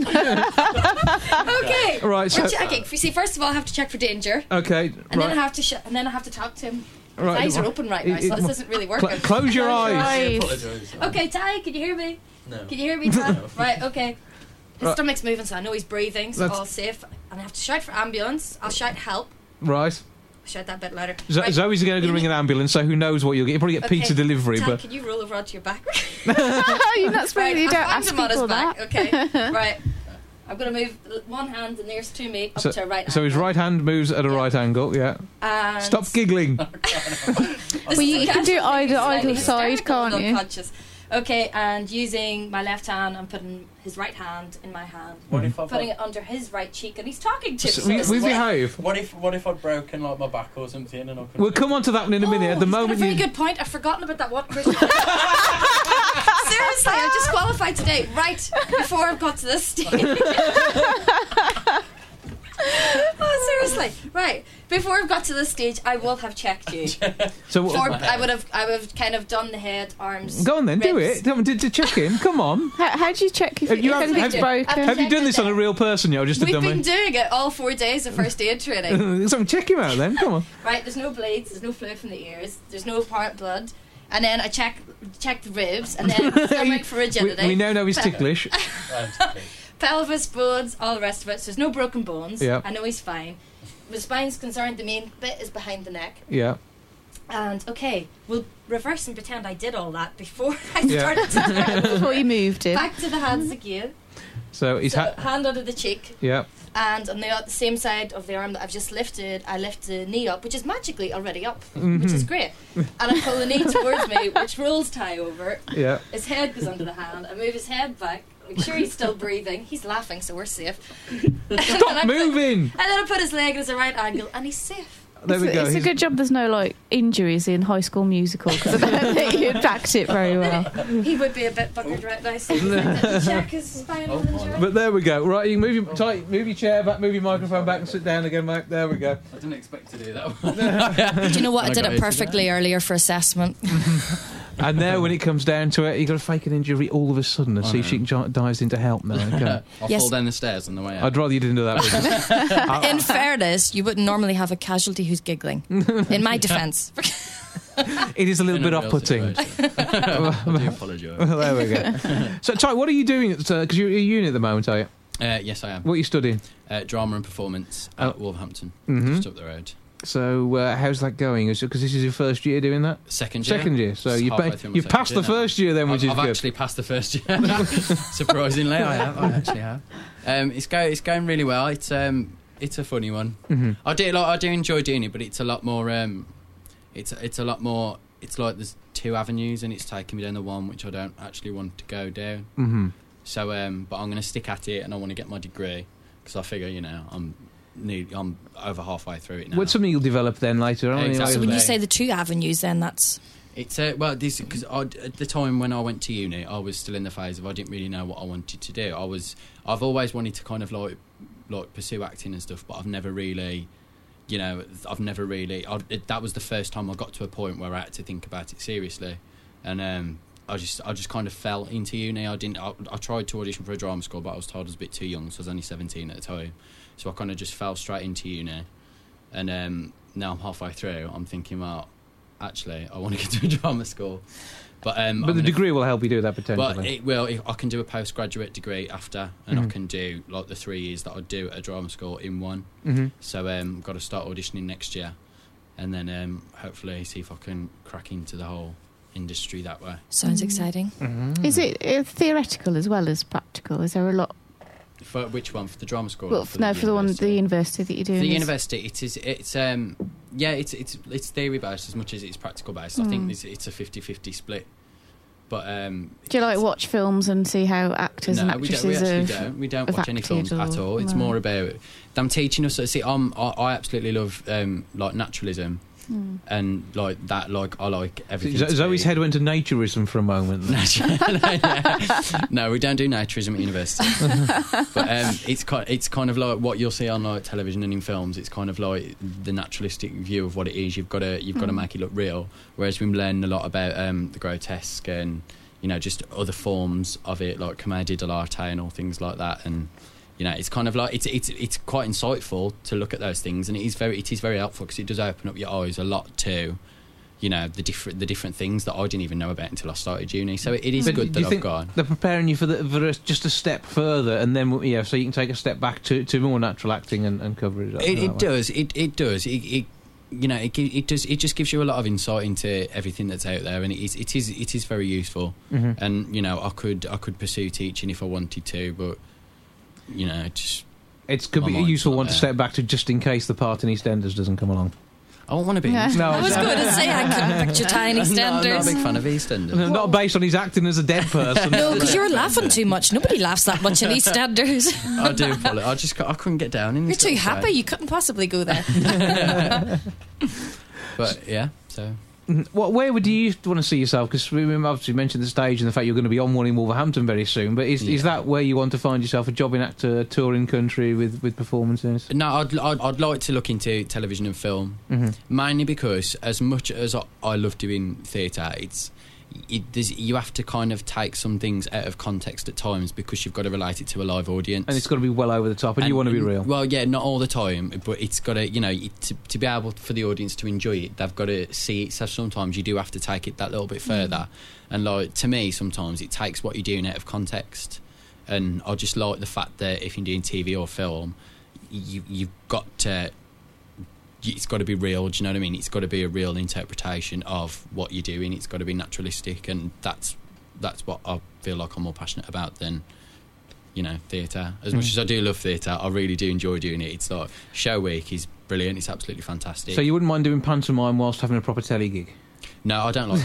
Okay. Right, so- We're checking. See, first of all, I have to check for danger, Okay, and then I right. have to and then I have to talk to him. His Right, eyes are open right now, so this isn't really working. Close your eyes. Okay, Ty, can you hear me? No. Can you hear me, Ty? Right, okay. His stomach's moving, so I know he's breathing, so That's- all safe. And I have to shout for ambulance. I'll shout help. Right. Shout that bit louder. Zoe's going to ring an ambulance, so who knows what you'll get. You'll probably get pizza delivery, Ty, but can you roll over onto your back? You're not supposed Right, you don't I ask found him on his people back. that. Okay, right. I'm going to move one hand, the nearest to me, up to a right so his angle. right hand moves at a right angle. Yeah. And Stop giggling. this Well, you is can do actually either slightly side, hysterical can't and you? unconscious. Okay, and using my left hand, I'm putting his right hand in my hand. What if I've Putting it under his right cheek, and he's talking to So me. we behave. What if I'd broken like my back or something and I couldn't? We'll come on to that one in a minute. At the he's got moment, a very you. good point. I've forgotten about that. What? Seriously, I just qualified today. Right before I've got to this stage. Oh, seriously. Right. Before I've got to this stage, I will have checked you. So Or I would have kind of done the head, arms. go on then, do ribs. it. Come on, to check in. Come on. How do you check if You have- anything's have- broken? Have you done this on a real person yet, or just a We've dummy? been doing it all 4 days of first aid training. So check him out then. Come on. Right, there's no bleeds, there's no fluid from the ears, there's no apparent blood. And then I check the ribs, and then stomach for rigidity. We now know he's ticklish. Pelvis, bones, all the rest of it. So there's no broken bones. Yeah. I know he's fine. The spine's concerned, the main bit is behind the neck. Yeah. And okay, we'll reverse and pretend I did all that before I Yeah. started to travel. Before you moved it. Back to the hands again. So he's So hand under the cheek. Yeah. And on the same side of the arm that I've just lifted, I lift the knee up, which is magically already up, Mm-hmm. which is great. And I pull the knee towards me, which rolls tie over. Yeah. His head goes under the hand. I move his head back, make sure he's still breathing. He's laughing, so we're safe. Stop moving. And then I put his leg at a right angle, and he's safe. There we go. It's a He's- good job there's no like injuries in High School Musical because I don't think you'd backed it very well. He would be a bit buggered right now. So to check his spinal injury. But there we go. Right, you can move your chair back, move your microphone back, and sit down again, Mike. There we go. I didn't expect to do that. Do you know what? I I did got it it perfectly earlier for assessment. And now, when it comes down to it, you got to fake an injury all of a sudden and see if she dives into help now. Okay. I'll Yes. fall down the stairs on the way out. I'd rather you didn't do that. Business. In fairness, you wouldn't normally have a casualty who's giggling. In my defence. It is a little In bit a real off-putting. situation. I do apologise. There we go. So, Ty, what are you doing? Because you're at uni at the moment, are you? Yes, I am. What are you studying? Drama and performance at Wolverhampton, Mhm. just up the road. So, how's that going? Because this is your first year doing that? Second year. Second year. So It's you've halfway through my you've second passed year the now. first year then, which is I've good. actually passed the first year. Surprisingly, I have. I actually have. It's going really well. It's a funny one. Mhm. I do enjoy doing it, but it's a lot more. It's a lot more. It's like there's two avenues, and it's taking me down the one which I don't actually want to go down. Mm-hmm. So, but I'm going to stick at it, and I want to get my degree because I figure, I'm over halfway through it now. What's something you'll develop then later on? Exactly. So when you Right. say the two avenues, then that's... It's this because at the time when I went to uni, I was still in the phase of I didn't really know what I wanted to do. I've always wanted to kind of like pursue acting and stuff, but I've never really, that was the first time I got to a point where I had to think about it seriously, and I just kind of fell into uni. I tried to audition for a drama school, but I was told I was a bit too young, so I was only 17 at the time. So I kind of just fell straight into uni, and now I'm halfway through. I'm thinking, well, actually, I want to get to a drama school, but the degree will help you do that potentially. But it will. I can do a postgraduate degree after, and I can do like the 3 years that I do at a drama school in one. Mhm. So got to start auditioning next year, and then hopefully see if I can crack into the whole industry that way. Sounds exciting. Is it theoretical as well as practical? Is there a lot? For which one? For the drama school? Well, or for no, for the university that you're doing. The is- university, it's theory based as much as it's practical based. I think it's a 50-50 split. But do you like watch films and see how actors and actresses we don't watch any acted films at all. It's no. more about them teaching us. See, I absolutely love like naturalism. And like that, like I like everything. Zoe's head went to naturism for a moment. No, we don't do naturism at university. But it's kind of like what you'll see on like television and in films. It's kind of like the naturalistic view of what it is. You've got to make it look real. Whereas we learn a lot about the grotesque and just other forms of it, like commedia dell'arte and all things like that. And it's kind of like it's quite insightful to look at those things, and it is very helpful because it does open up your eyes a lot to the different things that I didn't even know about until I started uni. So it is good Do you that think I've gone. they're preparing you for just a step further, and then so you can take a step back to more natural acting and coverage. It does. It does. It just gives you a lot of insight into everything that's out there, and it is very useful. Mm-hmm. And I could pursue teaching if I wanted to, but it could be a useful one to step back to just in case the part in EastEnders doesn't come along. I don't want to be. Yeah. No, I was going to say I couldn't picture tiny I'm not a EastEnders. big fan of EastEnders. Not based on his acting as a dead person. No, because you're laughing too much. Nobody laughs that much in EastEnders. I do apologise. I couldn't get down in You're this too sort of happy. way. You couldn't possibly go there. But yeah, so Where would you want to see yourself? Because we obviously mentioned the stage and the fact you're going to be on one in Wolverhampton very soon. But is that where you want to find yourself, a jobbing actor, touring country with performances? no, I'd like to look into television and film, mainly because as much as I love doing theatre, you have to kind of take some things out of context at times because you've got to relate it to a live audience, And it's got to be well over the top, and you want to be real. Well, yeah, not all the time, but it's got to, to be able for the audience to enjoy it, they've got to see it. So sometimes you do have to take it that little bit further. And like to me, sometimes it takes what you're doing out of context. And I just like the fact that if you're doing TV or film, you've got to. It's got to be real. Do you know what I mean? It's got to be a real interpretation of what you're doing. It's got to be naturalistic, and that's what I feel like I'm more passionate about than theatre. As much as I do love theatre, I really do enjoy doing it. It's like show week is brilliant. It's absolutely fantastic. So you wouldn't mind doing pantomime whilst having a proper telly gig? No, I don't like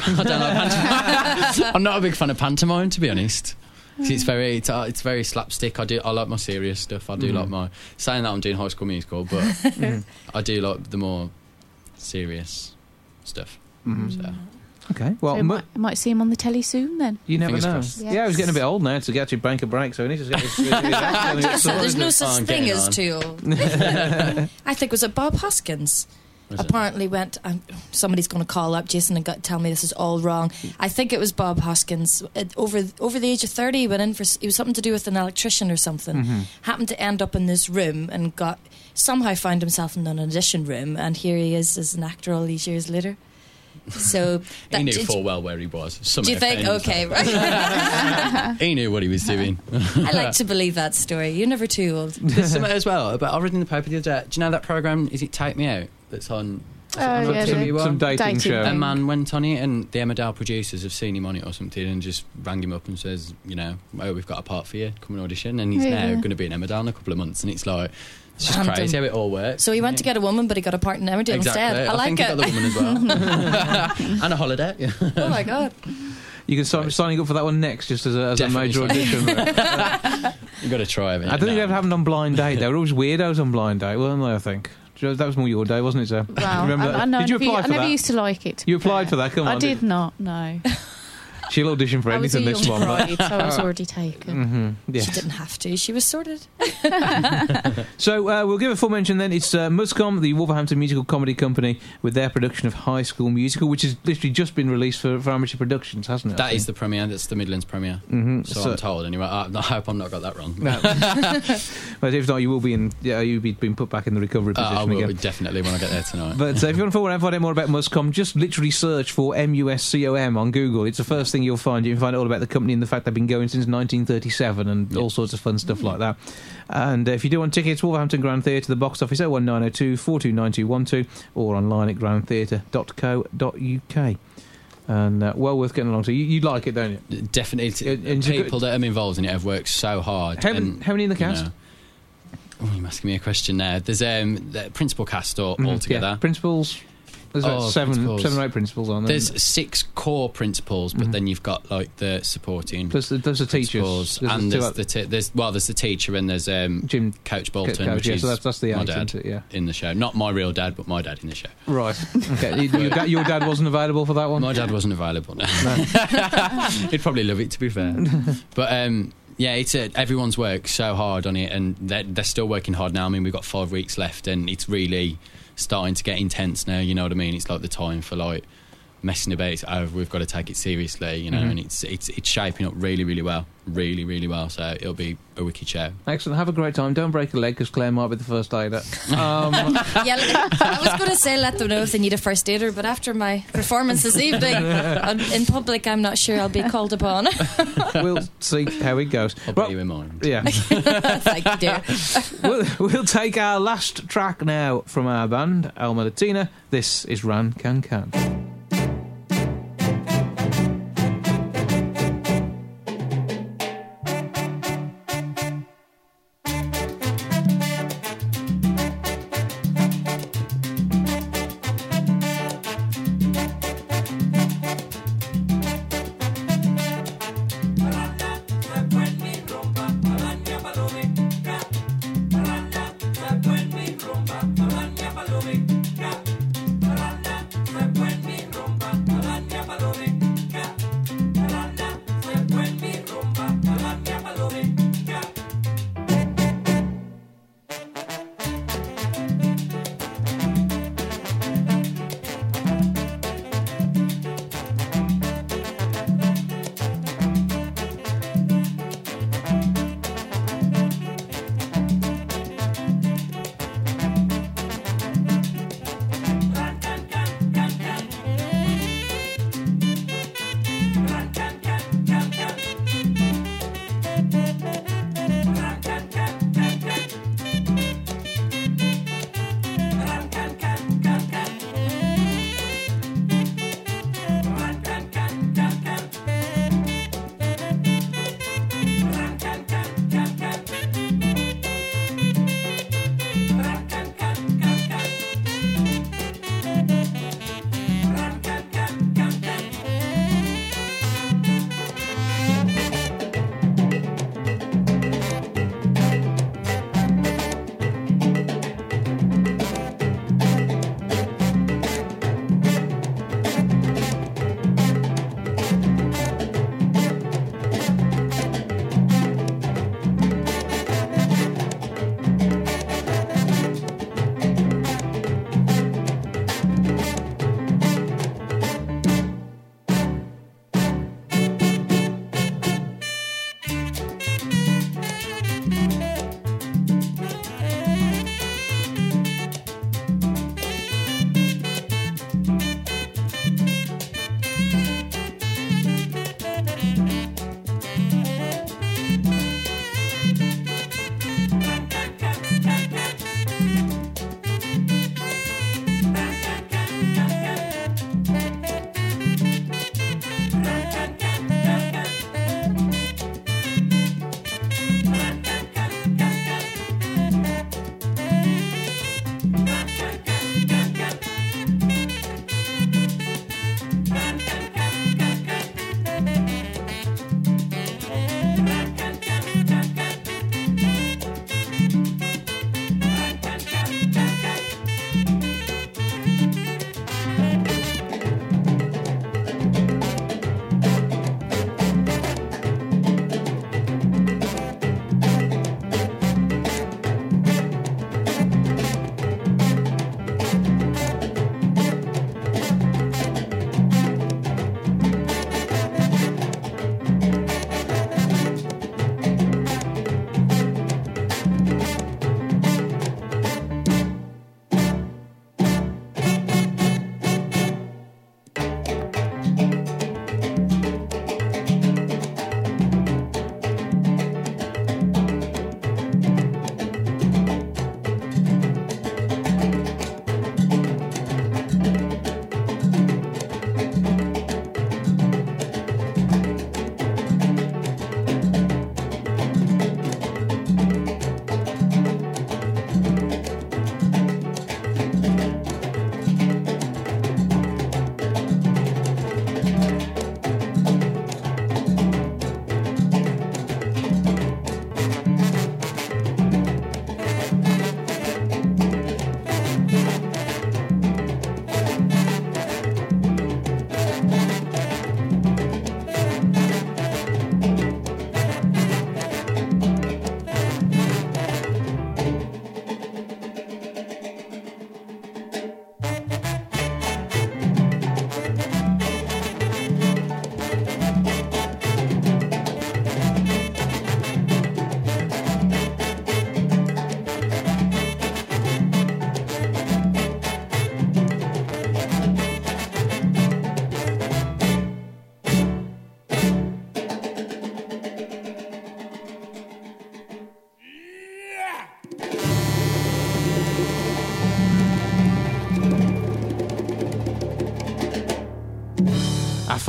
pantomime. I'm not a big fan of pantomime, to be honest. It's very slapstick. I like my serious stuff. I do like my saying that I'm doing High School Musical, but I do like the more serious stuff. So. Okay, well, So might see him on the telly soon then. you never Fingers know. crossed. Yeah, he's getting a bit old now to actually bank a break, so he needs to get his There's no Oh, such I'm thing getting as on. too old. I think was it Bob Hoskins? Was it? Apparently went. Somebody's going to call up Jason and tell me this is all wrong. I think it was Bob Hoskins. Over the age of 30, he went in for. It was something to do with an electrician or something. Happened to end up in this room and somehow found himself in an audition room, and here he is as an actor all these years later. So He knew full well where he was. Do you think? Okay, right. He knew what he was doing. I like to believe that story. You're never too old. There's something as well about I read in the paper the other day. Do you know that program? Is it Take Me Out? That's on. Oh, yeah, some dating show. A man went on it, and the Emmerdale producers have seen him on it or something, and just rang him up and says, oh, we've got a part for you. Come and audition, and he's now going to be in Emmerdale in a couple of months, and it's like. It's just Random. crazy how it all works. So he went to get a woman, but he got a part in Emmerdale instead. I like think he got the woman as well. And a holiday. Oh my god. You can start signing up for that one next, just as a major audition. You've got to try it. I don't think it ever happened on Blind Date. They were always weirdos on Blind Date, weren't they, I think? That was more your day, wasn't it, sir? Wow. Remember that? I know. Did you apply I for never that? used to like it. You applied for that, come on. I did not, no. She'll audition for I was a anything, this young one. bride, so I was already taken. Yeah. She didn't have to. She was sorted. So we'll give a full mention then. It's Muscom, the Wolverhampton Musical Comedy Company, with their production of High School Musical, which has literally just been released for Amateur Productions, hasn't it? That is the premiere. That's the Midlands premiere. So I'm told anyway. I hope I'm not got that wrong. No. But if not, you will be you'll be being put back in the recovery position I will again. definitely when I get there tonight. But if you want to find out more about Muscom, just literally search for MUSCOM on Google. It's the first thing you'll find. You can find out all about the company and the fact they've been going since 1937 and all sorts of fun stuff like that. And if you do want tickets, Wolverhampton Grand Theatre, the box office 01902 429212, or online at grandtheatre.co.uk. And well worth getting along to. You like it, don't you? Definitely. And People that are involved in it have worked so hard. How many in the cast? Oh, you're asking me a question now. There's the principal cast all together. Yeah. Principals. There's about seven or 8 principals on there. There's 6 core principals, but then you've got like the supporting. There's the teachers, and there's the teacher, and there's Jim Coach Bolton, Coach, which is so that's the my age, dad isn't it? Yeah. in the show. Not my real dad, but my dad in the show. Right. Okay. Your dad wasn't available for that one. My dad wasn't available. No. He'd probably love it, to be fair. But yeah, it's everyone's worked so hard on it, and they're still working hard now. I mean, we've got 5 weeks left, and it's really starting to get intense now. You know what I mean? It's like the time for like messing about. It's over. We've got to take it seriously, you know. And it's shaping up really, really well, really, really well. So it'll be a wicked show. Excellent. Have a great time. Don't break a leg because Claire might be the first aider. Yeah, I was going to say let them know if they need a first aider, but after my performance this evening in public, I'm not sure I'll be called upon. We'll see how it goes. I'll bear you in mind. Yeah. Thank you, dear. We'll take our last track now from our band, Alma Latina. This is Ran Can Can.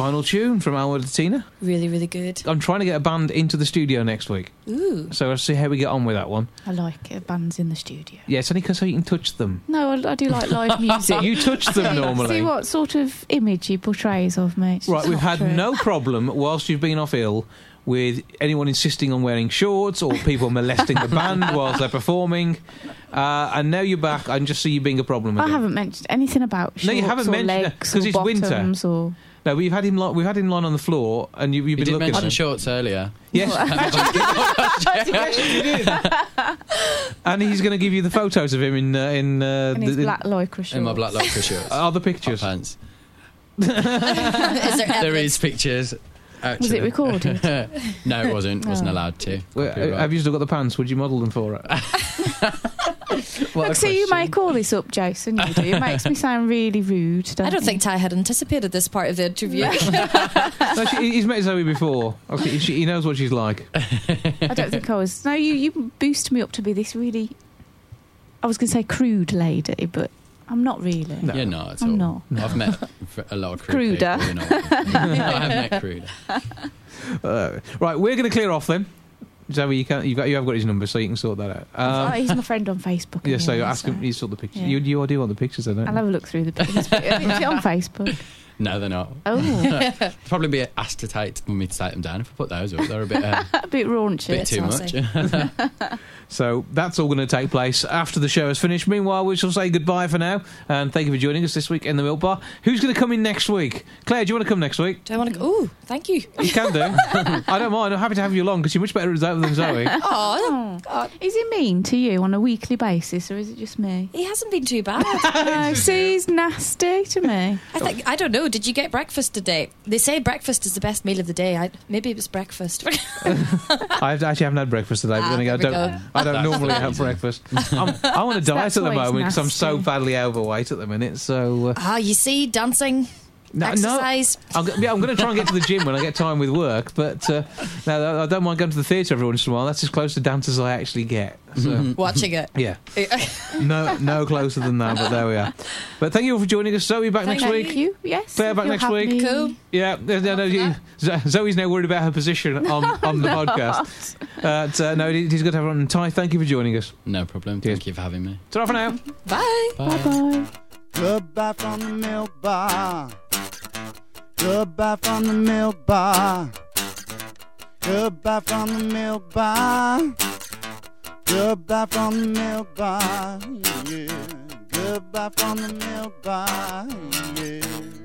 final tune from Alma Tina. Really, really good. I'm trying to get a band into the studio next week. Ooh. So let's see how we get on with that one. I like bands in the studio. Yeah, it's only 'cause so you can touch them. No, I do like live music. You touch them normally. See what sort of image he portrays of me. It's Right, just we've not had true. no problem whilst you've been off ill with anyone insisting on wearing shorts or people molesting the band whilst they're performing. And now you're back, and just see you being a problem again. I haven't mentioned anything about shorts No, you haven't or mentioned it, legs 'cause or it's winter. bottoms or... No, we've had him lying on the floor, and you've You been did looking at mention him. shorts earlier. Yes. Yes, you did. And he's going to give you the photos of him in And his the- black lycra shorts. In my black lycra shorts. Are the pictures? Hot pants. Is there There is pictures. Actually. Was it recorded? No, it wasn't. Wasn't Oh. allowed to. Well, Copyright. have you still got the pants? Would you model them for it? What a Look, see, you question. make all this up, Jason. You do. It makes me sound really rude. I don't you? think Ty had anticipated this part of the interview. No, he's met Zoe before. Okay, he knows what she's like. I don't think I was. No, you boost me up to be this really. I was going to say crude lady, but I'm not really. No. You're not at I'm all. not. I've met a lot of crude Cruder. people. I have met crude. Right, we're going to clear off then. Zoe, you have got his number, so you can sort that out. Oh, he's my friend on Facebook. Yeah, so anyway, ask him. You sort the pictures. Yeah. You do want the pictures, I don't. I'll have a look through the pictures. Is it on Facebook? No, they're not. Oh, Probably be asked to want me to take them down if I put those up. They're a bit, a bit raunchy. bit too much. So that's all going to take place after the show has finished. Meanwhile, we shall say goodbye for now, and thank you for joining us this week in the Milk Bar. Who's going to come in next week? Claire, do you want to come next week? Do I want to go? Ooh, thank you. You can do. I don't mind. I'm happy to have you along because you're much better at that than Zoe. Oh, God. Is he mean to you on a weekly basis, or is it just me? He hasn't been too bad. No, see, he's nasty to me. I don't know. Did you get breakfast today? They say breakfast is the best meal of the day. Maybe it was breakfast. I actually haven't had breakfast today, but then again, there we go. I don't normally have breakfast. I'm on a diet That's at the why he's moment because I'm so nasty. badly overweight at the minute. So You see, dancing, exercise. I'm going to try and get to the gym when I get time with work, but no, I don't mind going to the theatre every once in a while. That's as close to dance as I actually get. So, Watching it. yeah, no closer than that, but there we are. But thank you all for joining us. Zoe back next Thank week. you. Yes. Claire if back you'll next have week. me. Cool. Yeah, Zoe's now worried about her position on the podcast. No, it is good to have her on. Ty, thank you for joining us. No problem. Cheers. Thank you for having me. Ta-ra for now. Bye. Bye-bye. Goodbye from the milk bar. Goodbye from the milk bar. Goodbye from the milk bar. Goodbye from the milk bar. Yeah. Goodbye from the milk bar. Yeah.